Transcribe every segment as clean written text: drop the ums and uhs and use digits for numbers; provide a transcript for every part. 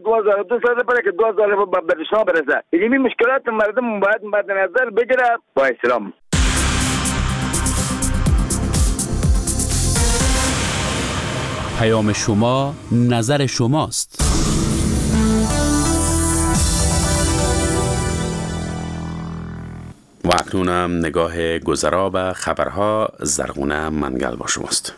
2002 سال برای که 2000 به شما برسه. این مشکلات مردم باید مد نظر بگیره. با اسلام پیام شما نظر شماست. و اکنونم نگاه گذرا به خبرها. زرغونه منگل با شماست.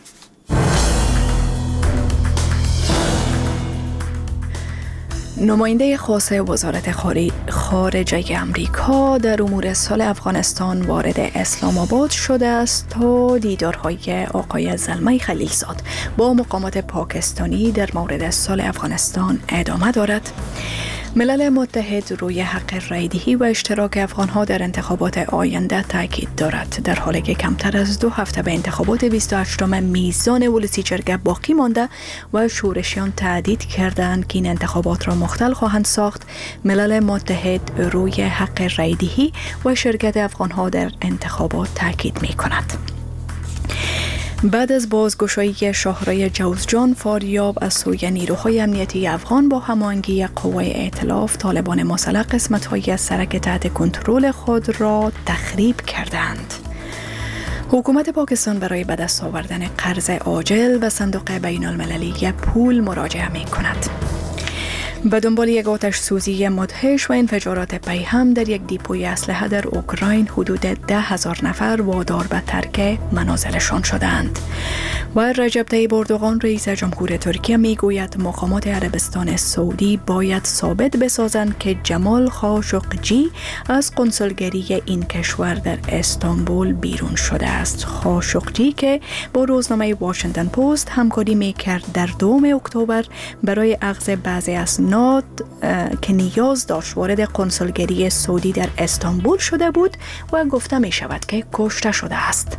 نماینده خاص وزارت خارجه امریکا در امور صلح افغانستان وارد اسلام آباد شده است تا دیدارهای آقای زلمه خلیلزاد با مقامات پاکستانی در مورد صلح افغانستان ادامه دارد. ملل متحد روی حق رایدهی و اشتراک افغانها در انتخابات آینده تاکید دارد، در حالی که کمتر از 2 هفته به انتخابات 28 میزان ولسی جرگه باقی مانده و شورشیان تهدید کردند که این انتخابات را مختل خواهند ساخت. ملل متحد روی حق رایدهی و شرکت افغانها در انتخابات تاکید می کند. بعد از بازگشایی شاهراه جوزجان فاریاب از سوی نیروهای امنیتی افغان با هماهنگی قوای ائتلاف، طالبان مسلح قسمت‌هایی از سرک تحت کنترل خود را تخریب کردند. حکومت پاکستان برای به دست آوردن قرض عاجل به صندوق بین المللی پول مراجعه می کند. به دنبال یک آتش سوزی مدهش و انفجارات پیهم در یک دیپوی اسلحه در اوکراین حدود 10,000 نفر وادار به ترک منازلشان شدند. و رجب طیب اردوغان رئیس جمهور ترکیه میگوید مقامات عربستان سعودی باید ثابت بسازند که جمال خاشقجی از قنصلگری این کشور در استانبول بیرون شده است. خاشقجی که با روزنامه واشنگتن پست همکاری میکرد در 2 اکتبر برای اخذ بعضی اسناد که نیاز داشت وارد قنصلگری سعودی در استانبول شده بود و گفته می شود که کشته شده است.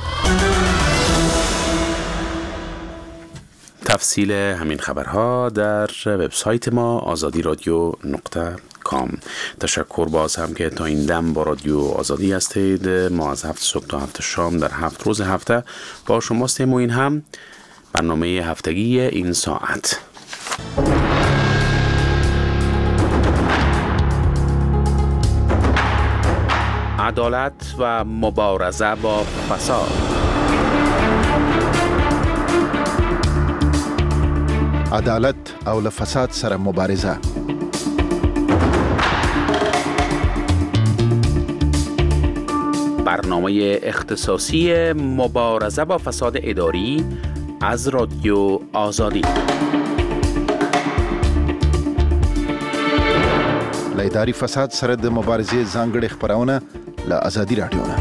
تفصیل همین خبرها در وبسایت ما azadi.radio.com. تشکر باز هم که تا این دم با رادیو آزادی هستید. ما از 7 صبح تا 7 شام در 7 روز هفته با شماستیم و این هم برنامه هفتگی این ساعت. عدالت و مبارزه با فساد. عدالت او له فساد سره مبارزه. برنامه اختصاصی مبارزه با فساد اداری از رادیو آزادی. له اداري فساد سره د مبارزې ځانګړي خبرونه له آزادي رادیو نه.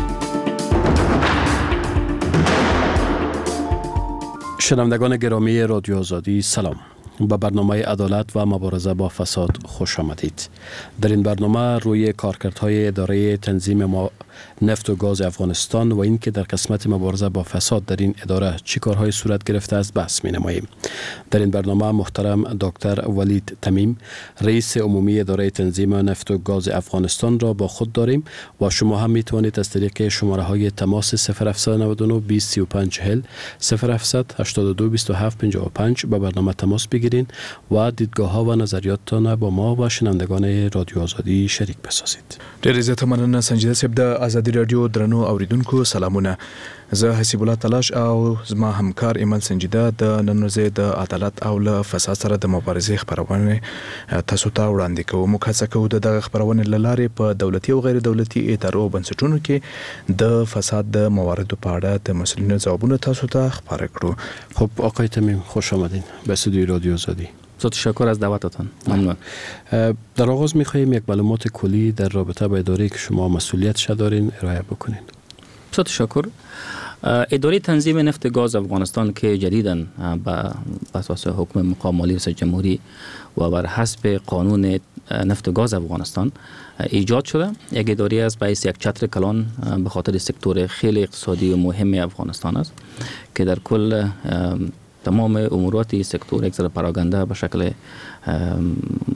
شنوندگان گرامی رادیو آزادی سلام. به برنامه عدالت و مبارزه با فساد خوش آمدید. در این برنامه روی کارکردهای اداره تنظیم نفت و گاز افغانستان و اینکه در قسمت مبارزه با فساد در این اداره چی کارهای صورت گرفته است بحث می‌نماییم. در این برنامه محترم دکتر ولید تمیم رئیس عمومی اداره تنظیم نفت و گاز افغانستان را با خود داریم و شما هم میتوانید از طریق شماره‌های تماس 0799 203540 0700 82 27 55 به برنامه تماس بگیرید و دیدگاه‌ها و نظریاتتان با ما و شنوندگان رادیو آزادی شریک بسازید. ډېر عزت مننه سنجیده صاحب د آزادی رادیو درنو اوریدونکو سلامونه. زه حسیب الله تلاش او زما همکار ایمن سنجیده د نن ورځې د عدالت او له فساد سره د مبارزې خبرونه تاسو ته وړاندې کوو. موږ هڅه کوو د دغه خبرونه لاره په دولتي او غیر دولتي ادارو او بنسټونو کې د فساد د مواردو په اړه د مسؤلینو ځوابونه تاسو ته خبر کړو. خب آقای تمیم خوش آمدین به استودیوی رادیو آزادی. تشکر از دعوتتان. ممنون. در آغاز می‌خوایم یک معلومات کلی در رابطه با اداره‌ای که شما مسئولیتش دارین ارائه بکنین. تشکر. اداره تنظیم نفت گاز افغانستان که جدیداً به اساس حکم مقام عالی رئیس جمهوری و بر حسب قانون نفت گاز افغانستان ایجاد شده، یک اداره است به حیث یک چتر کلان به خاطر سکتور خیلی اقتصادی و مهم افغانستان است که در کل تمام امورات سکتور یک ذره پراگنده به شکل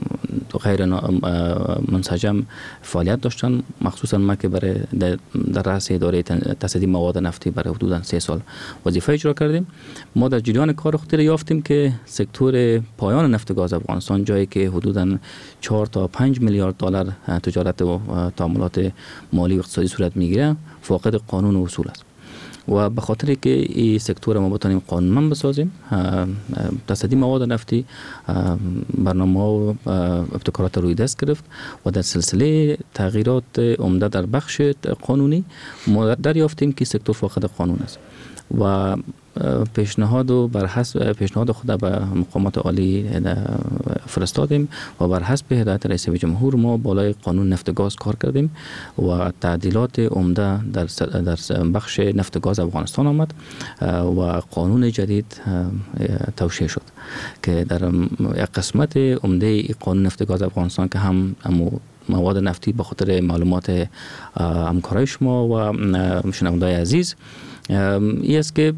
غیر منسجم فعالیت داشتن. مخصوصا ما که برای در رأس اداره تصدی مواد نفتی برای حدوداً 3 سال وظیفه اجرا کردیم. ما در جریان کار خود یافتیم که سکتور پایان نفت گاز افغانستان، جایی که حدوداً 4 تا 5 میلیارد دلار تجارت و تعاملات مالی و اقتصادی صورت میگیره، فاقد قانون و اصول است. و به خاطر که این سکتور ما بتونیم قانونمند بسازیم، تصدی مواد نفتی برنامه و ابتکارات روی دست گرفت و در سلسله تغییرات عمده در بخش قانونی ما دریافتیم که سکتور فاقد قانون است و پیشنهاد خود به مقامات عالی فرستادیم و بر حسب هدایت رئیس جمهور ما بالای قانون نفت گاز کار کردیم و تعدیلات عمده در بخش نفت گاز افغانستان آمد و قانون جدید توشیح شد که در یک قسمت عمده قانون نفت گاز افغانستان که هم مواد نفتی به خاطر معلومات همکارای شما و شنونده‌های عزیز این است که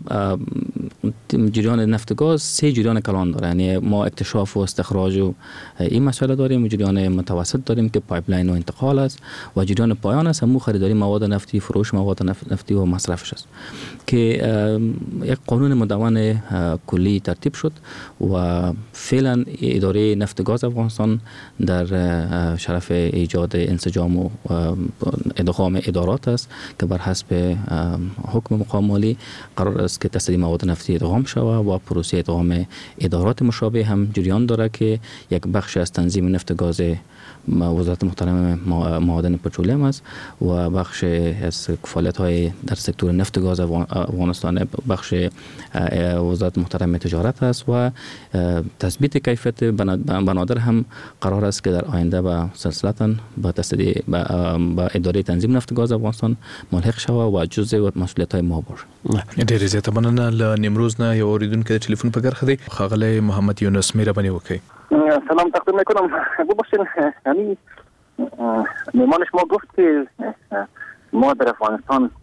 جریان نفت گاز 3 جریان کلان داره. یعنی ما اکتشاف و استخراج و این مسئله داریم، جریان متوسط داریم که پایپلاین و انتقال است و جریان پایان است همون خریداری مواد نفتی، فروش مواد نفتی و مصرفش است که یک قانون مدون کلی ترتیب شد و فعلا اداره نفت گاز افغانستان در شرف ایجاد انسجام و ادغام ادارات است که بر حسب حکم مقام مالی قرار است که تصدی مواد نفتی ادغام شود و پروسه ادغام ادارات مشابه هم جریان داره که یک بخش از تنظیم نفت گاز وزارت محترم معادن پترولیم است و بخش از فعالیت‌های در سکتور نفت گاز افغانستان بخش وزارت محترم تجارت است و تثبیت کیفیت بنادر هم قرار است که در آینده با سلسلتاً با تصدی با اداره تنظیم نفت گاز افغانستان ملحق شود و جزء مسئولیت‌های ما باشه. ډېر زیاته مننه. له نیمروز نه یو اوریدونکو د ټلیفون په برخه دی، ښاغلی محمد یونس، مهرباني وکړئ. سلام تقدیم میکنم. ببخشید یعنی مهمان شما گفت که ما در افغانستان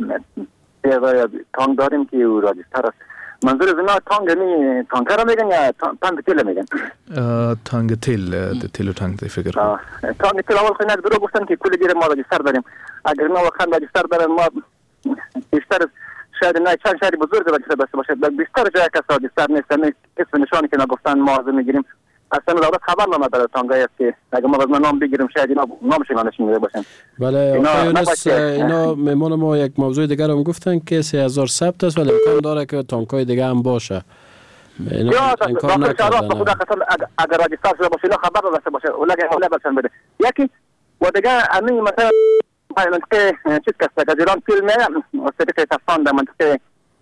تانک داریم که راجستر است. منظور از اینا تانک یعنی تانکر را میگن یا تانک تیل میگن؟ تانک تیل، د تیلو تانک دی فکر کنم. تانک تیل اول خیلی درو گفتن که کل گیر ما راجستر داریم. اگر اینا واقعا راجستر دارن ما بیشتر شاید نه چند شهری بزرگ راجستر داشته باشد، بیشتر جای کس راجستر نیست. اسم نشانی که نگفتن ما میگیریم. اصلا دولت خبر نمیده تانگایی است که اگه ما از نام بگیریم شاید اینا نامش نشون میده باشن. بله آقای یونس، اینا مهمان ما یک موضوع دیگر هم گفتن که 3000 ثبت است ولی امکان داره که تانکای دیگه هم باشه. یا امکان نکردن. اگر راجستر شده باشه اینا خبر داشته باشه ولی بچن بده. یکی و دیگه همین مثلا منطقه چیز که گزیران فیلمه سرکه تفان در منطقه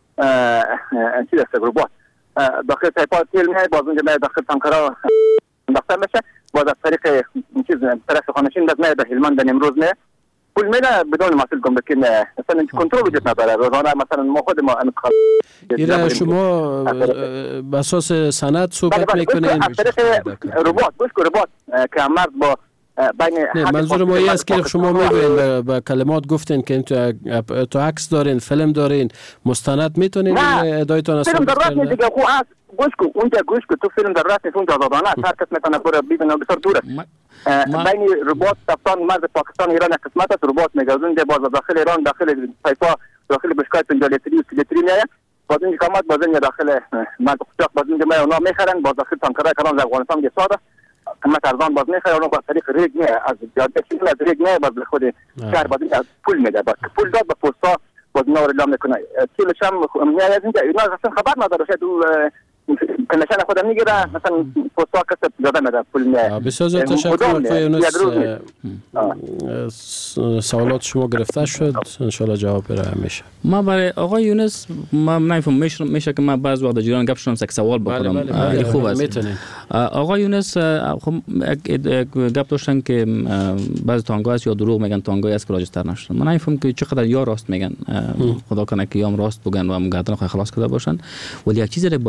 چیز است گروبات داخل سایپات تیل میای باز اونجا میای داخل تانکرها انداخته میشه باز از طریق چیز طرف خانشین باز میای در هلمند در نمروز میای پول میره بدون مسئول گمرکی میای مثلا کنترل وجود نداره. روزانه مثلا ما خود ما ایره شما به اساس سند صحبت میکنین از طریق رباط رباط که مرز با نه منظور ما این است که شما میگوین با کلمات گفتین که تو عکس دارین، فیلم دارین، مستند میتونین ادعایتان ثابت کنین؟ فیلم در دیگه خو از گوش کو تو فیلم در راست اونجا آزادانه هر کس میتونه بره ببینه بسیار دور است. بین رباط تفتان مرز پاکستان ایران یک قسمت است. رباط میگذرون ده باز داخل ایران داخل سایپا داخل بشکای 50 لیتری و 30 لیتری میایه باز این کامات باز این داخل مرز قشاق باز این میایه اونا میخرن باز داخل تانکرای کلان افغانستان که ساده قیمت ارزان باز میخره اونو با طریق ریگ میه از جاده چیل از ریگ میه باز خود شهر باز از پول میده باز پول داد به پوستا باز نور اعلام میکنه کیلوش هم میاد از اینجا اینا اصلا خبر نداره شاید کنشان خودم میگیره مثلا پوستا کسب جاده میده پول میه. بسیار زیاد تشکر آقای یونس، سوالات شما گرفته شد ان شاء الله جواب بره میشه. ما برای آقای یونس ما نمیفهم میشه که ما بعض وقت جیران گپ شدم یک سوال بکنم. خوب است آقای یونس. خب گپ داشتن که بعضی تانگا است یا دروغ میگن تانگا است که راجستر نشدن. من نمیفهم که چقدر یا راست میگن، خدا کنه که یام راست بگن و مقدرن خلاص کرده باشن، ولی یک چیزی رو با دیا از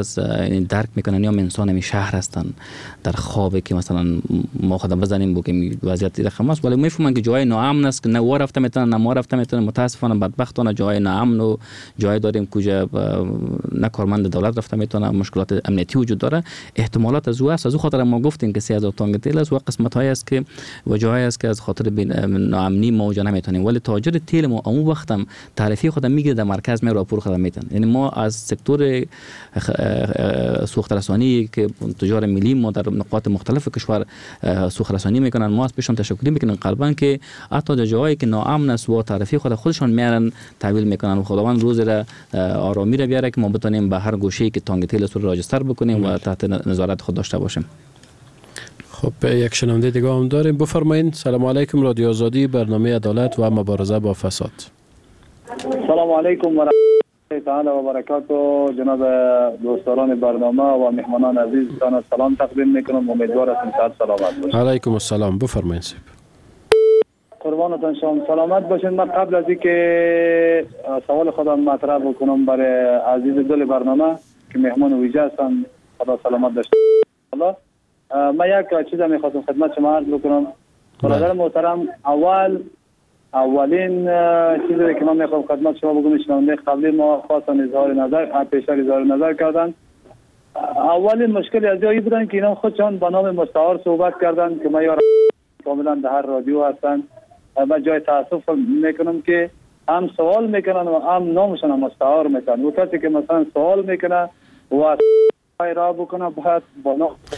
از درک میکنن یا انسان می شهر هستن در خوابه که مثلا ما خودم بزنیم که وضعیت رقم است، ولی میفهمن که جای ناامن است که نه وا رفته میتونن نه ما رفته میتونن. متاسفانه بدبختانه جای ناامن و جای داریم کجا نه کارمند دولت رفته میتونه، مشکلات امنیتی وجود داره. احتمالات از او است، از او خاطر ما گفتیم که 3000 تانگ تیل است و قسمت های است که و جایی است که از خاطر ناامنی ما اونجا نمیتونیم. ولی تاجر تیل ما اون وقت هم تعرفه خودم میگیره در مرکز می راپور خودم میتن. یعنی ما از سکتور سوخت رسانی که تجار ملی ما در نقاط مختلف کشور سوخت رسانی میکنن، ما از پیشون تشکر میکنیم قلبا که حتی جایی که ناامن است و تعرفه خودشون میارن تحویل میکنن و خداوند روز را آرامی را بیاره که ما بتونیم به هر گوشه‌ای که تانگ تیل است راجستر بکنیم و تحت نظارت خود داشته باشیم. خب یک شنونده دیگه هم داریم. بفرمایید. سلام علیکم. رادیو آزادی، برنامه عدالت و مبارزه با فساد. سلام علیکم و رحمت الله تعالی و برکاته. جناب دوستان برنامه و مهمانان عزیزتان سلام تقدیم میکنم. امیدوار هستم صحت سلامت باشید. علیکم السلام. بفرمایید. قربانتان شما سلامت باشید. من قبل از اینکه سوال خودم مطرح بکنم برای عزیز دل برنامه که مهمان ویژه هستن، خدا سلامت داشته باشه. من یک چیز میخواستم خدمت شما عرض بکنم. برادر محترم، اولین چیزی که من میخوام خدمت شما بگم، شنونده قبلی ما خواستن اظهار نظر پیشتر اظهار نظر کردن. اولین مشکلی از جایی بودن که اینا خودشان با نام مستعار صحبت کردن که ما یار کاملا در هر رادیو هستن. من جای تاسف میکنم که هم سوال میکنن و هم نامشون مستعار میکنن. و کسی که مثلا سوال میکنه و را بکنه باید با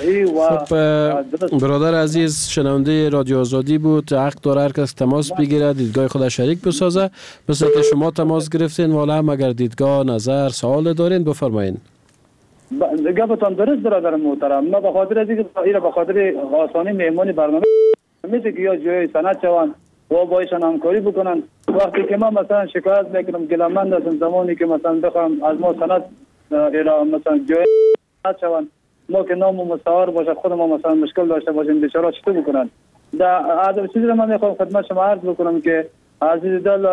خب برادر عزیز شنونده رادیو آزادی بود، حق داره هر کس تماس بگیره، دیدگاه خود شریک بسازه. مثل که شما تماس گرفتین، والا هم اگر دیدگاه نظر سوال دارین بفرمایین. گفتم درست برادر محترم. ما به خاطر از اینکه به خاطر آسانی مهمانی برنامه میشه که یا جای سند شوند و بایشان همکاری بکنن. وقتی که ما مثلا شکایت میکنم گلمند هستم زمانی که مثلا بخوام از ما سند مثلا جای شوند، ما که نام مستعار باشه خود ما مثلا مشکل داشته باشیم بیچاره چطور بکنن. در چیزی رو من میخوام خدمت شما عرض بکنم که عزیز دل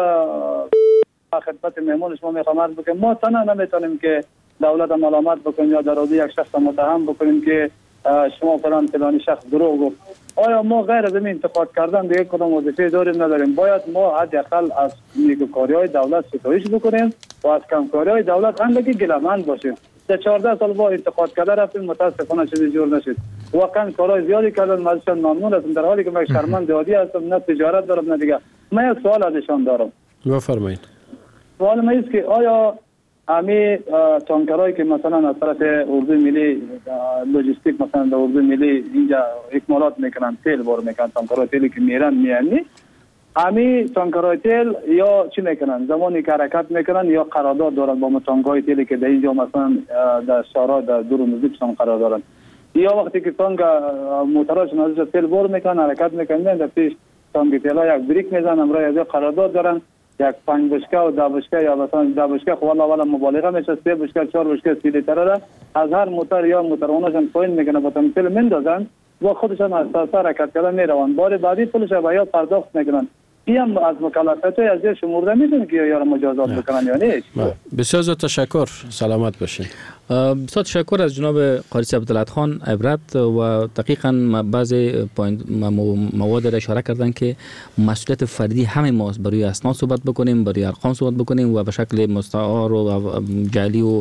خدمت مهمان شما میخوام عرض بکنم ما تنها نمیتونیم که دولت ملامت بکنیم یا در یک شخص متهم بکنیم که شما فلانی شخص دروغ گفت. آیا ما غیر از این انتقاد کردن به یک کدام وظیفه داریم نداریم؟ باید ما حداقل از نیکوکاری‌های دولت ستایش بکنیم و از کمکاری‌های دولت اندکی گله‌مند باشیم. 14 سال با انتقاد کرده رفتیم، متاسفانه چیزی جور نشد. واقعا کارهای زیادی کردن، من ازشان ممنون هستم، در حالی که من شرمنده عادی هستم، نه تجارت دارم نه دیگه. من یک سوال ازشان دارم. بفرمایید. سوال من است که آیا همین تانکرایی که مثلا از طرف اردوی ملی لوجستیک مثلا در اردوی ملی اینجا اکمالات میکنن، تیل بار میکنن، تانکرای تیلی که میرن میانی، همین تانکرای تیل یا چی میکنن؟ زمانی که حرکت میکنن یا قرارداد دارن با تانکرای تیلی که در اینجا مثلا در شهرها در دور و نزدیکشون قرار دارن، یا وقتی که تانک موتوراشون ازش تیل بار میکنن حرکت میکنن در پیش تانک تیلا یک بریک میزنن، امرای از قرارداد دارن یک 5 بشکه و 10 بشکه یا مثلا 10 بشکه خب والا مبالغه میشه، 3 بشکه 4 بشکه 30 لیتره از هر موتور یا موتورونشون پایین میکنه با تیل میندازن و خودشون از اساس حرکت کردن میروند. بار بعدی پولش یا پرداخت میکنن. این از مکلفات از جای شمرده میتونه که یا مجازات بکنن یا نه. بسیار تشکر. سلامت باشین. بسیار تشکر از جناب قاری عبدالله خان. عبرت و دقیقاً بعضی مواد را اشاره کردن که مسئولیت فردی همه ما برای اسناد صحبت بکنیم، برای ارقام صحبت بکنیم و به شکل مستعار و جعلی و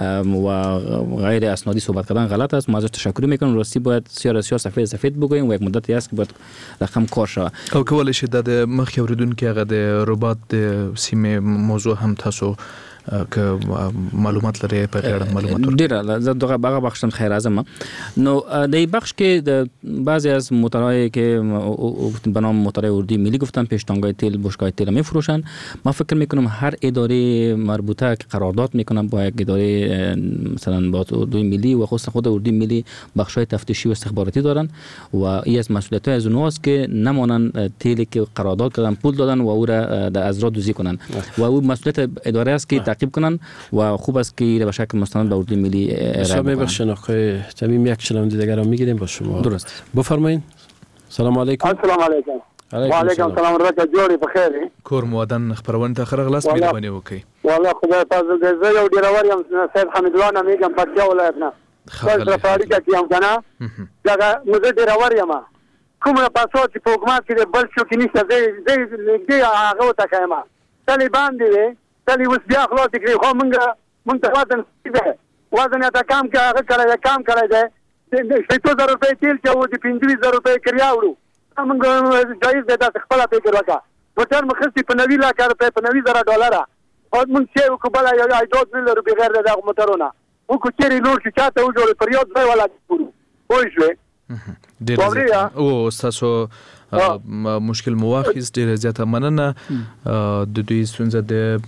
غیر اسنادی صحبت کردن غلط است. ما ازش تشکر میکنم. راستی باید سیاه سفید بگوییم و یک مدتی است که باید رقم کار شود. او کولای شي د مخکې اوریدونکو هغه د رباط د سیمې موضوع هم تاسو که معلومات لري په اړه معلومات ډیره زه دغه باغ بخښم خیر اعظم نو د بخش کې د بعضی از موتورهای که به نام موتورهای اردوی ملی گفتن پیشتانگای تیل بشکای تیل میفروشن. من فکر میکنم هر اداره مربوطه که قرارداد میکنن با یک اداره مثلا با اردوی ملی و خصوصا خود اردوی ملی بخشای تفتیشی و استخباراتی دارن و این از مسئولیت از اونهاست که نمانن تیلی که قرارداد کردن پول دادن و او را از را دوزی کنن و او مسئولیت اداره است که تعقیب کنن و خوب است که به شکل مستند به اردوی ملی ارائه کنن. ببخشید آقای تمیم یک شنونده دیگر رو میگیریم با شما. درست. بفرمایید. سلام علیکم. السلام علیکم. وعلیکم السلام ورته جوړې په خیر کور مودن خبرونه ته خرغلاس مهرباني وکړئ والله خدای فضل دې زه یو ډیرور یم سید حمید الله نامېږم پکتیا ولایت نه خپل فابریکه کې یم کنه دا نو زه ډیرور یم کومه پاسو چې په حکومت کې بل شو کې نشته زه نږدې هغه ته کایم طالبان دي تلي اوس بیا خلاص کړي خو مونږ ته وزن وزن ته کم کړی دی 6,000 روپۍ تیل چې و د 15,000 روپۍ کریا وړو مونږ جایز دی تاسو خپل فکر وکړه موټر مخسي په 90 لک روپۍ په 90,000 او مونږ چې وکبل یا 2 روپۍ غیر دغه موټرونه وکړو چې لور چې چاته وجوړ پر یو ځای ولا وای شو ډېر او تاسو مشکل مواخیز ډېر زیاته مننه د دوی ستونزه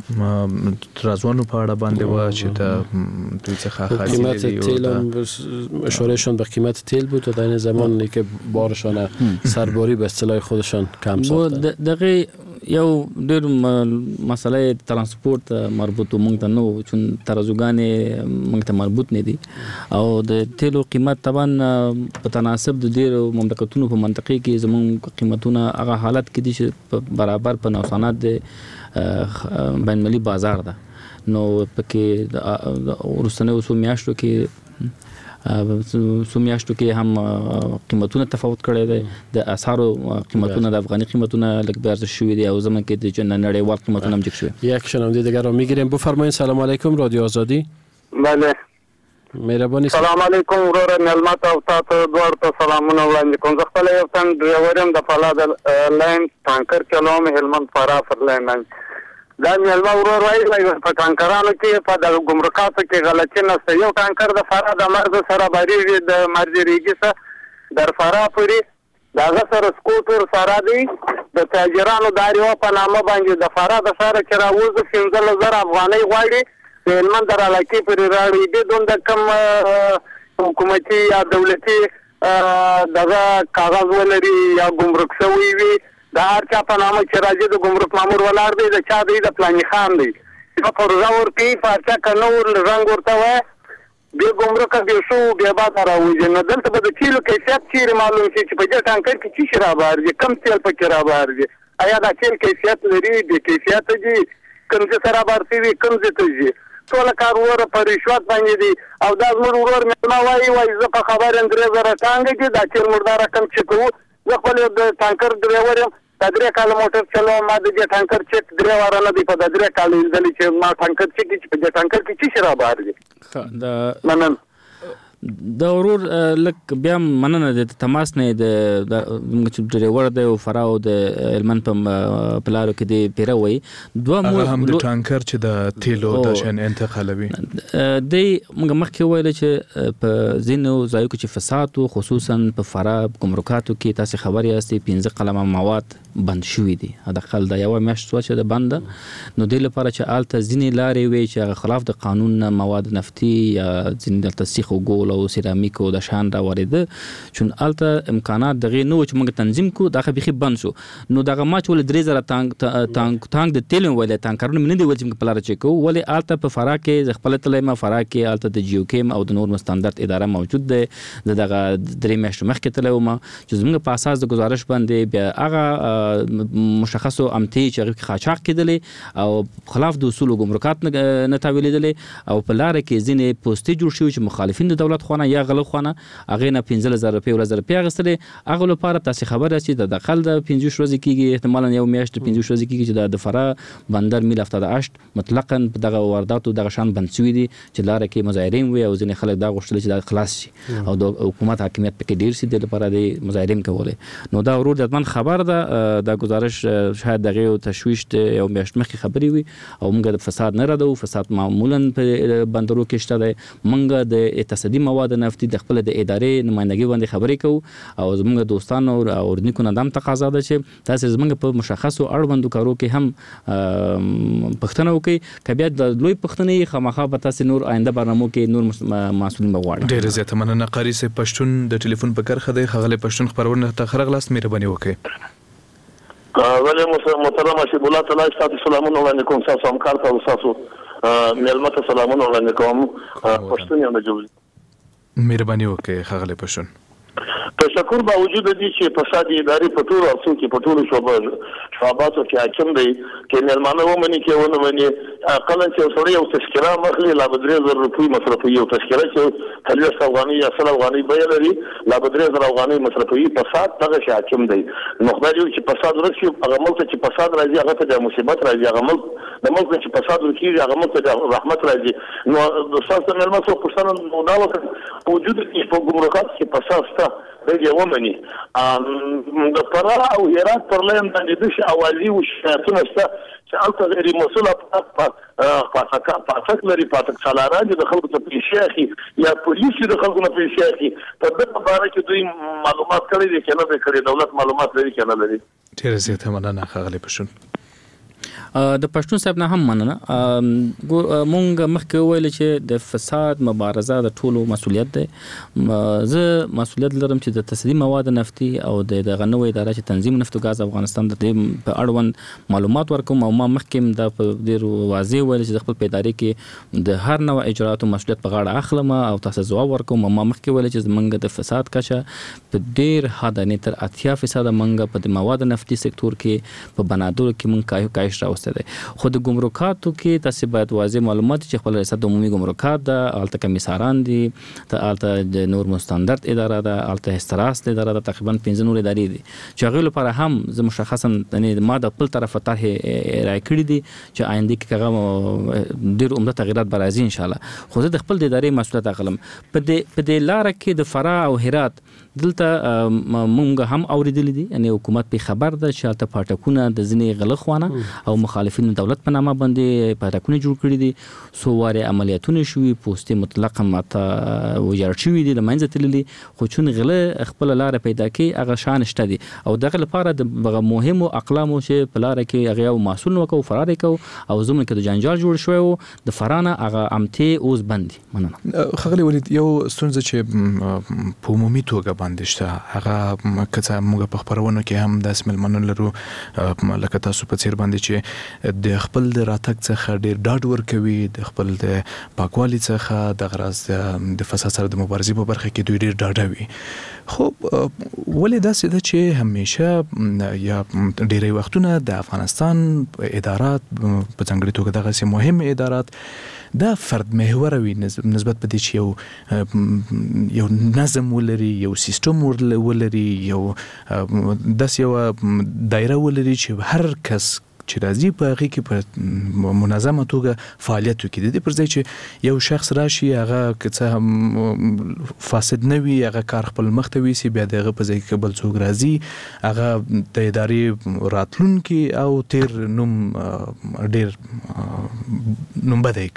د رازوانو په اړه باندې و چې د دوی څخه قیمت تیل اشارهشان به قیمت تیل بود و در این زمانی که بارشان سرباری به اصطلاح خودشان کم ساختن دغه یو ډېر مسئله ترانسپورت مربوط مونږ ته نو چون ترازوګانې مونږ ته مربوط نه دي او د تیلو قیمت طبعا په تناسب د ډېرو مملکتونو په منطقه کې زموږ قیمتونه هغه حالت کې دي چې برابر په نوسانات د بین المللي بازار ده نو پکې ورستنه وسو میاشتو کې سومیاشتو کې هم قیمتونه تفاوت کړي دي د اسعارو قیمتونه د افغاني قیمتونه لږ بیارزش شوي دي او زمون کې د نړیوال قیمتونه هم جګ شوي یک شنونده دیگر رو میگیریم بفرمایید سلام علیکم رادیو آزادی بله مهرباني سلام علیکم ورور نعمت او تاسو دوار ته سلامونه وړاندې کوم زه خپل یو تن ډرایورم د فولاد لاین ټانکر چلوم هلمند فرا فرلاین دا مېلمه ورور وایي په ټانکرانو کې په د ګمرکاتو کې غلطي نشته یو ټانکر د فرا د مرز سره باریږي د مرز ریګي سره در فرا پورې دغه سره سکوټر سره دی د تاجرانو داریو په نامه باندې د فرا د سره چې راوځي 15,000 افغانۍ غواړي د هلمند در علاقې پورې راړي دي دومره کم حکومتي یا دولتي دغه کاغذ ولري یا ګمرک شوی وي د هر چا په نامه چې راځي د ګمرک مامور ولاړ دی د چا دی د پلاني خان دی په پروژه ورکوي پارچه کنه ور رنګ ورته وایي بیا ګمرک بیا شو بیا بعد راوځي نو دلته به د تیلو کیفیت چیرې معلوم شي چې په دې ټانکر کې څه شی رابهر کم تیل پکې رابهر دي آیا دا تیل کیفیت لري د کیفیت دي کوم څه سره بارتي وي کوم څه ته دي ټول کار ور په رشوت باندې دي او دا زموږ ورور مې وایي زه په خبر اندرې زره ټانګ کې دا تیل مردار کم چې کوو زه خپل د ټانکر ډرایور یم د 3 کال موټر چلوم ما د دې ټانکر چک درې واره نه دی په د 3 کال لیدلی چې ما ټانکر چک چې په دې ټانکر کې څه شراب بهر دي دا منن د ورور لک بیا مننه د تماس نه د ډرایور د فراو د هلمند په پلارو کې دی پیروي دوه هم د ټانکر چې د تیلو د شن انتقالوي دی موږ مخکې ویل چې په زینو ځایو کې چې فساد او خصوصا په فرا ګمرکاتو کې تاسو خبري یاستئ 15 قلمه مواد بند شوې دي دا خل د یو میاشت سوچ د بند نو د لپاره چې آلته ځینې لارې وي چې خلاف د قانون مواد نفتي یا ځینې د تسخ او ګول او سیرامیک او د شان را ورده چون آلته امکانات دغه نو چې موږ تنظیم کو دغه بخي بند شو نو دغه ماچ ول 3000 تانک د تیل ول تانکرونه من دي ول چې پلار چې کو ول آلته په فرا کې خپل تلې ما فرا کې آلته د جیو کیم او د نور مستندرد اداره موجود ده دغه درې میاشتې مخکې تلې ما چې زموږ په اساس د گزارش باندې بیا هغه مشخصو امتی چې خاچاق کېدلې او خلاف د اصول ګمرکات نه تاویلېدلې او په لار کې ځینې پوسټي جوړ شوي چې مخالفین د دولت خونه یا غلو خونه هغه نه 15,000 روپۍ ول 1000 روپۍ غستلې هغه لپاره تاسو خبر راسي د داخل د 15 ورځې کېږي احتمالاً یو میاشت 15 ورځې کېږي چې د فرا بندر میل 78 مطلقاً دغه وارداتو دغه شان بند شوی دي چې لار کې مظاهرین وي او ځینې خلک دا غوښتل چې دا خلاص شي او د حکومت حاکمیت پکې ډیر سي د لپاره د مظاهرین کولې نو دا ورور د من خبر ده د گزارش شاید دغه تشویش یو میاشت مخکې خبري وي او موږ د فساد نه راډو فساد معمولاً په بندرو کې شته ده موږ د اقتصادي مواد نفتي د خپل د ادارې نمائندګي باندې خبرې کوو او زموږ دوستانو او اردنیکو نه دام تقاضا ده چې تاسو زموږ په مشخصو اړوندو کارو کې هم پښتنه وکي کبیا د لوی پښتنې خامخا به تاسو نور آینده برنامو کې نور مسؤلین بغواړي ډېر زیاته مننه قاری سه پښتون د ټلیفون په کرخه دی خغله پښتون خبرونه ته خرغلاس مهرباني وکړئ ولی محترم شیب الله تعالی ستاسو سلامونه وړاندې کوم تاسو هم کار تاسو تاسو مېلمه ته سلامونه وړاندې کوم پښتون یم د جوړ مهرباني وکړئ خغله پښتون تشکر باوجود دي چې فساد اداري په ټولو افسو کې په ټولو شعباتو کې حاکم دی کې مېلمانه ومني کې ونه مني اقلا چې سړی یو تذکره مخلي لا 3000 روپۍ مصرفي یو تذکره چې 30 افغاني یا 100 افغاني بیه لري لا 3000 افغاني مصرفي فساد دغه شي حاکم دی نو خدای دې چې فساد ورسي هغه ملک چې فساد راځي هغه ته مصیبت راځي هغه ملک د ملک چې فساد ورکیږي هغه ملک ته رحمت راځي نو د تاسو مېلمانه څو پښتنه نو دا وجود کې په ګمرکات کې فساد شته دغه ومني د فرا او هرات پر لیم باندې د اوازي او شتونه شته چې البته غیر مسؤله پاتک لري پاتک سالاران د خلکو ته پیسې اخی یا پولیس د خلکو نه پیسې اخی په دغه باره کې دوی معلومات کړي دي چې نه به کړي دولت معلومات لري چې نه لري ډیر زیاته مننه ښاغلی پښتون د پښتون صاحب نه هم مننه مونږ مخکې ویل چې د فساد مبارزه د ټولو مسولیت دی زه مسولیت لرم چې د تصدیق مواد نفتي او د غنوې اداره چې تنظیم نفت او غاز افغانستان د دې په اړوند معلومات ورکوم او ما مخکې دا په ډیر واضح ویل چې د خپل پیداري کې د هر نوع اجراءاتو مسولیت په غاړه اخلم او تاسو ځواب ورکوم ما مخکې ویل چې زمونږ د فساد کچه په ډیر حد نه تر 80% مونږ په د مواد نفتي سکتور کې په بنادر کې مونږ کاهش راوستل خو د ګمرکاتو کې تاسو باید واضح معلومات چې خپل ریاست عمومي ګمرکات د الته کمیساران دي د الته د نور مستندرد اداره ده الته استراس اداره ده تقریبا 15 نور ادارې دي چې هغه لپاره هم زه مشخصا ما د خپل طرفه طرح رای کړی دي چې آینده کې هغه ډیر عمده تغیرات برازي ان شاء الله خو زه د خپل د ادارې مسؤلیت اخلم په دې لار کې د فرا او هرات دلته مونږ هم اوریدل دي یعنی حکومت په خبر ده چې الته پټکونه د ځنې غلخوانه او مخالفین دولت په نامه باندې پټکونه جوړ کړی دي سوواري عملیاتونه شوي پوسټي مطلق ماته وجار شوي دي لمنځه تللي خو چون غله خپل لار پیدا کوي هغه شان شته دي او دغه لپاره د مهمو اقلامو چې په لار کې هغه مسؤل وکاو فرار کو او زموږ کې د جنجال جوړ شوی د فرانه هغه امته اوس بندي مننه خغلی ولید یو ستونزه چې په عمومي توګه باندې شته هغه کته موږ په خبرونه کې هم د اسمل منن لرو لکه تاسو په څیر باندې چې د خپل د راتګ څخه ډیر ډاډ ورکوي د خپل د پاکوالي څخه د غرض د فساد سره د مبارزې په برخه کې دوی ډیر ډاډوي خو ولې داسې ده چې همیشه یا ډیری وختونه د افغانستان ادارات په ځانګړي توګه دغه مهم ادارات دا فرد محور وي نسبت په دې چې یو نظم ولري یو سیستم ولري یو داس یو دایره ولري چې هر کس چې راځي په هغه کې په منظمه توګه فعالیت وکړي د دې پر ځای چې یو شخص راشي هغه که هم فاسد نه وي هغه کار خپل مخ ته ویسي بیا دغه په ځای کې بل څوک راځي هغه د ادارې راتلونکي او تیر نوم ډیر نوم بدای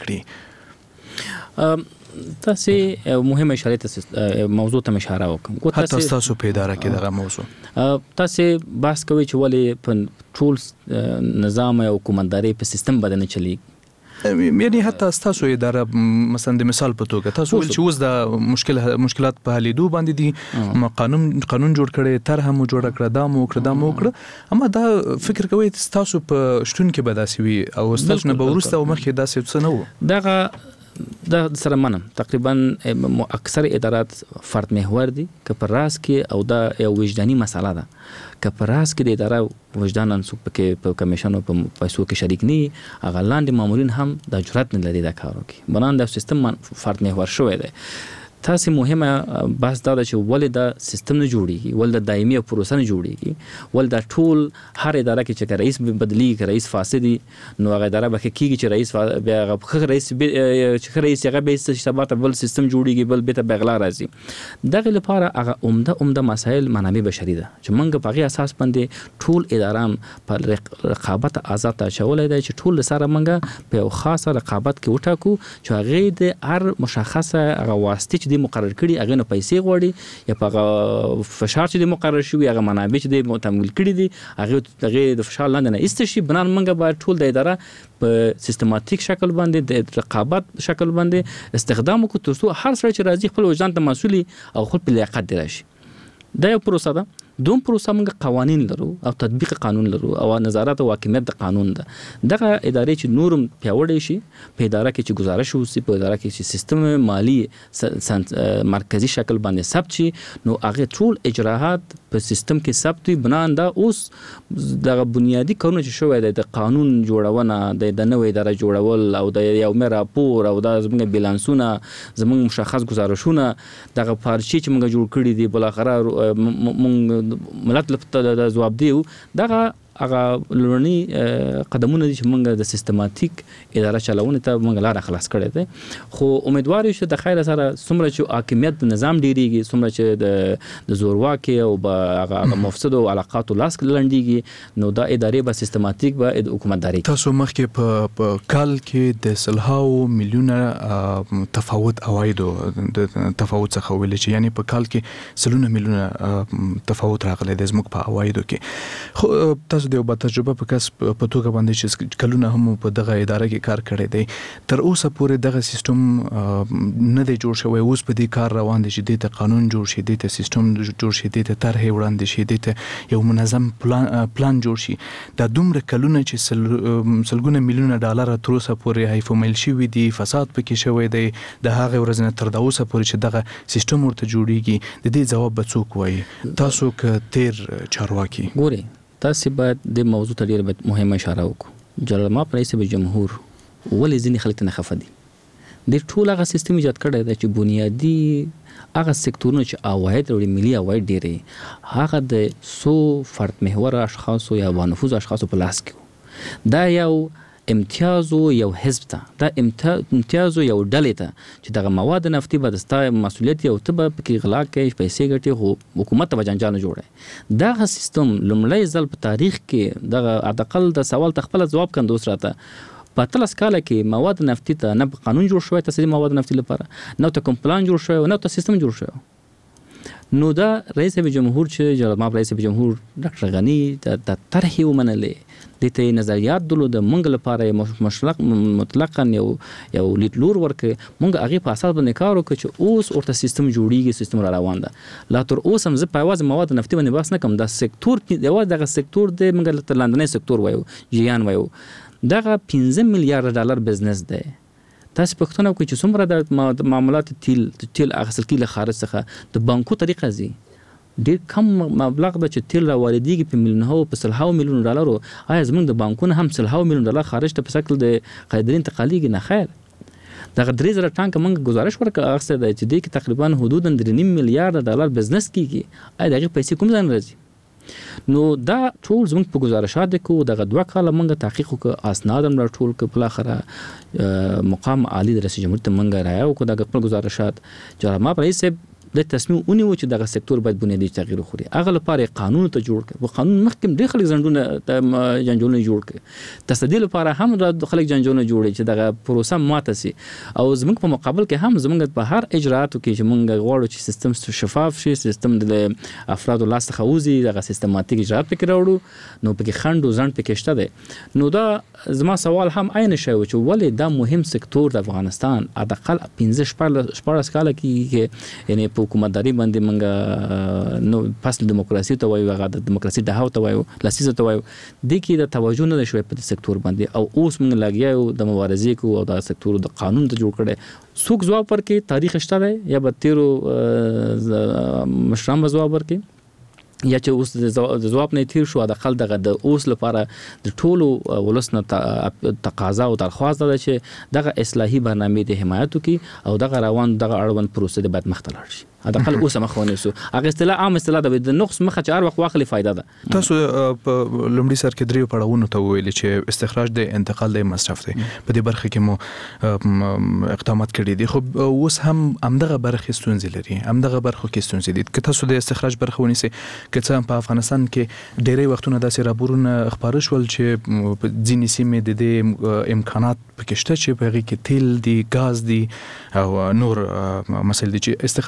کړي تاسو مهمه اشاره ته موضوع ته اشاره وکم حتی تاسو په اداره کې دغه موضوع تاسو بحث کوي چې ولې په ټول نظام او حکومتداري په سیستم باندې چلی یعنی حتی تاسو اداره مثلا د مثال په توګه تاسو ول چې اوس د مشکلات په حلیدو باندې دي قانون جوړ کړي تر هم جوړ کړه دا مو کړ اما دا فکر کوي تاسو په شتون کې بداسي وي او تاسو نه بورسته او مخکې داسې څه نه و دغه د سره منم تقریبا اکثر ادارات فرد محور دي که پر راس کې او دا یو وجداني مسله ده که پر راس کې د اداره وجدان انسوک پکې په کمیشن او په پیسو کې شریک نه هغه لاندې مامورین هم د جرأت نه لري دا کار وکړي بنان د سیستم فرد محور شوی دی تاسو مهمه بحث دا چې ولې دا سیستم نه جوړیږي ولې د دایمي پروسه نه جوړیږي ولې دا ټول هر اداره کې چې رئیس بدلی کې رئیس فاسدي نو هغه اداره به کېږي چې رئیس بیا هغه رئیس چې رئیس هغه به استشابات بل سیستم جوړیږي بل به بغلا راځي دغه لپاره هغه عمده مسائل منابع بشري ده چې موږ په هغه اساس باندې ټول اداران په رقابت آزاد چولای دی چې ټول سره موږ په یو خاصه رقابت کې وټاکو چې هغه د هر مشخصه هغه واسطه د مقرر کړي هغه نه پیسې غوړي یا په فشار چې د مقرر شوی هغه منابع چې د تمویل کړي دي هغه د فشار لاندې نه استشي بنان منګه باید ټول د اداره په سیستماتیک شکل باندې د رقابت شکل باندې استخدام وکړو ترڅو هر څه چې راځي خپل وجدان ته مسؤلي او خپل لیاقت دی راشي دا یو پروسه ده دوم پروسه موږ قوانین لرو او تطبیق قانون لرو او نظارت او حاکمیت د قانون ده. دغه ادارې چې نورم پیاوړې شي، په اداره کې چې گزارش وشي، په اداره کې چې سیستم مالی مرکزی شکل باندې ثبت شي، نو هغه ټول اجراءات په سیستم کې ثبت وي. بنان دا اوس دغه بنیادی کارونه چې شوی د قانون جوړونه، د نوې اداره جوړول او د یو راپور او د زموږ بیلانسونه، زموږ مشخص گزارشونه، دغه پارچې چې موږ جوړ کړي دي، بل اخره موږ ملت لپاره د جواب دیو. دغه هغه لورنی قدمونه دي چې موږ د سیستماتیک اداره چلونه ته موږ لار خلاص کړی دی. خو امیدوار یو چې د خیر سره څومره چې حاکمیت د نظام ډیریږي، څومره چې د زورواکي او هغه مفسد او علاقات لاس لنډیږي، نو دا ادارې به سیستماتیک به حکومتداري. تاسو مخکې په کال کې د سلهاو میلیونه تفاوت اوایدو د تفاوت څخه ویل چې یعنی په کال کې سلونه میلیونه تفاوت راغلی د زموږ په اوایدو کې. خو تاسو د یو تجربه په کس په توګه باندې چې کلونه هم په دغه اداره کې کار کړی دی، تر اوسه پورې دغه سیستم نه دی جوړ شوی. اوس په دې کار روان دی چې د قانون جوړ شي، د سیستم جوړ شي، د طرحې وړاندې شي، د یو منظم پلان جوړ شي. دا دومره کلونه چې سلګونه میلیونه ډالر تر اوسه پورې هیفومیل شوي دي، فساد پکې شوی دی، د هغه ورځ نه تر اوسه پورې چې دغه سیستم ورته جوړیږي، د دې ځواب به څوک وایي؟ تاسو که تیر چارواکي ګوري، تاسو باید د موضوع ته ډېر مهمه اشاره وکړو. جنرال ماپ رئیس جمهور ولې ځینې خلک نه خفه دي؟ د ټول هغه سیستم ایجاد کړی دی چې بنیادی هغه سکتورونه چې عواید لري، ملي عواید ډېرې، هغه د 100 فرد محور اشخاصو یا بانفوذ اشخاصو په لاس کې. دا یو امتیاز یو حزب ته، دا امتیاز یو ډلې ته چې دغه مواد نفتي به د ستا مسؤلیت یو ته به پکې غلا کوي، پیسې ګټي، خو حکومت ته به جنجال نه جوړوي. دغه سیستم لومړی ځل په تاریخ کې دغه حداقل د سوال ته خپل ځواب کندوس راته په 13 کال کې مواد نفتي ته نه قانون جوړ شوی، تصدیق مواد نفتي لپاره نه ته کوم پلان جوړ شوی، نه ته سیستم جوړ شوی. نو دا رئیس جمهور چې جنرال ماپ رئیس جمهور ډاکټر غنی د طرحې ومنلې، د ته نظریات دلو د منګ لپاره مطلقاً یو لیدلور ورکړي، موږ هغه په اساس باندې کار وکړو چې اوس ورته سیستم جوړیږي، سیستم را روان ده. لا تر اوس هم زه په واځ مواد نفتي باندې بحث نه کوم. دا سکتور یو دغه سکتور د موږ تر لاندنی سکتور وایو، جیان وایو، دغه 15 میلیارډ ډالر بزنس دی. تاسو پښتنه کوي چې څومره د معاملات تیل اخیستل کیږي خارج څخه د بانکو طریقه زی ډیر کم مبلغ د چې تیل راوړيږي په میلیونو په سلهاو میلیون ډالرو. آیا زموږ د بانکونو هم سلهاو میلیون ډالر خارج ته په شکل د قیدرین انتقالیږي؟ نه خیر. دغه 3000 ټانک موږ گزارش ورکړ اخسته د چې د تقریبا حدود 3.5 میلیارډ ډالر بزنس کیږي. آیا دغه پیسې کوم ځای راځي؟ نو دا ټول زموږ په گزارشات کې دغه 2 کاله موږ تحقیق وکړ، اسناد هم راټول کړ، په اخره مقام عالی د رئیس جمهور ته موږ رايو کو دغه خپل گزارشات جنرال ماپ رئیس د تصمیم ونیو چې دغه سکتور باید بنیادی تغییر وکړي. هغه لپاره قانون ته جوړ کړ، په قانون مخکې ډېر خلک ځنډونه جنجالونه جوړ کړ، تصدیق لپاره هم د خلک جنجالونه جوړي چې دغه پروسه ماته سي. او زموږ په مقابل کې هم زموږ په هر اجراءاتو کې چې موږ غواړو چې سیستم شفاف شي، سیستم د افرادو لاس څخه وځي، دغه سیستماتیک اجراءات پکې راوړو، نو پکې خند او ځند پکې شته دي. نو دا زما سوال هم عین شوی چې ولې دا مهم سکتور د افغانستان حداقل 15 کال کې یعنی په حکومتداري باندې منګه نو فصل دیموکراسي ته وایو، هغه د دیموکراسي د هاو ته وایو، لسیزه ته وایو، د کې د توجه نه شوی په سکتور باندې. او اوس موږ لګیاو د مبارزې کو او د سکتور د قانون ته جوړ کړي. څوک ځواب ورکړي؟ تاریخ شته دی یا به تیرو مشران ځواب ورکړي یا چې اوس د ځواب نه تیر شو. د خل دغه د اوس لپاره د ټولو ولسنه تقاضا او درخواست ده چې دغه اصلاحي برنامه د حمایت کی او دغه روان دغه اړوند پروسه د بعد مختلل شي. حداقل اوس مخونه سو هغه اصطلاح عام اصطلاح د نقص مخه چار وخت واخلي فائدہ ده. تاسو په لومړي سر کې دریو پړاوونو ته ویل چې استخراج د انتقال د مصرف دی، په دې برخه کې مو اقدامات کړي دي، خو اوس هم همدغه برخه ستونزې لري، همدغه برخه کې ستونزې دي. که تاسو د استخراج برخه ونیسئ، که څه په افغانستان کې ډېری وختونه داسې راپورونه خبره شول چې په ځینې سیمې د دې امکانات پکې شته چې په هغې کې تیل دي، ګاز دي او نور مسایل دي چې استخراج ته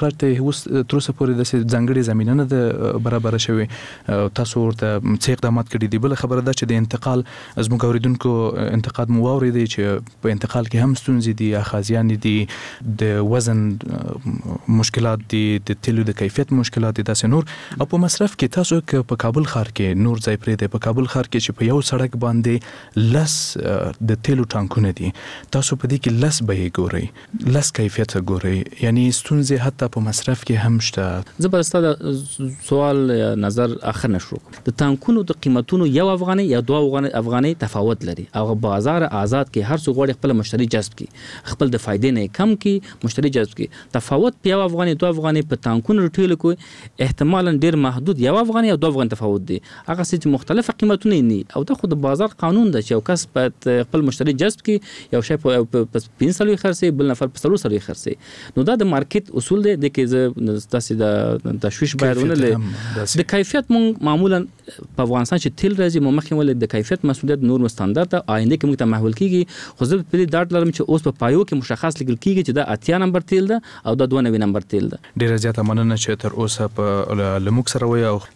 اوس تر اوسه پورې د ځانګړي زمينه نه برابر شوی تاسو ورته څه اقدامات کړي دي؟ بل خبره ده چې د انتقال زموږ اوریدونکو انتقاد مو واورېدی چې په انتقال کې هم ستونزې دي، اخاذیان دي، د وزن مشکلات دي، د تیلو د کیفیت مشکلات دي، داسې نور. او په مصرف کې تاسو که په کابل ښار کې نور ځای پرې دی، په کابل ښار کې چې په یو سړک باندې 10 د تیلو ټانکونه دي، تاسو په دې کې 10 به ګورئ، 10 کیفیت ګورئ، یعنی ستونزې حتی په مصرف کې هم شته. زبرسته د سوال نظر اخر نشو د ټانکونو د قیمتونو یو افغاني یا 2 افغاني تفاوت لري. او بازار آزاد کې هر څو غوړي خپل مشتری جذب کی، خپل د فائدې نه کم کی مشتری جذب کی. تفاوت په 1 افغاني 2 افغاني په ټانکونو ټیل کوي احتمالاً ډیر محدود 1 افغاني او 2 افغاني تفاوت دي. هغه چې مختلفه قیمتونه نه او د خود بازار قانون ده چې یو کس په خپل مشتری جذب کی یو شی په 500 خرڅي، بل نفر په 300 خرڅي. نو دا د مارکیټ اصول دي د کې تاسو د تشویش باندې د کیفیت معمولا په افغانستان چې تیل راځي مخکې ولې د کیفیت مسؤلیت نور مستندرد آینده کې موږ ته محول کیږي. خو زه په دې ډاټ لرم چې اوس په پایو کې مشخص لیکل کیږي چې دا 80 نمبر تیل ده او دا 92 نمبر تیل ده. ډیره زیاته مننه چې تر اوسه په لموک سره وي او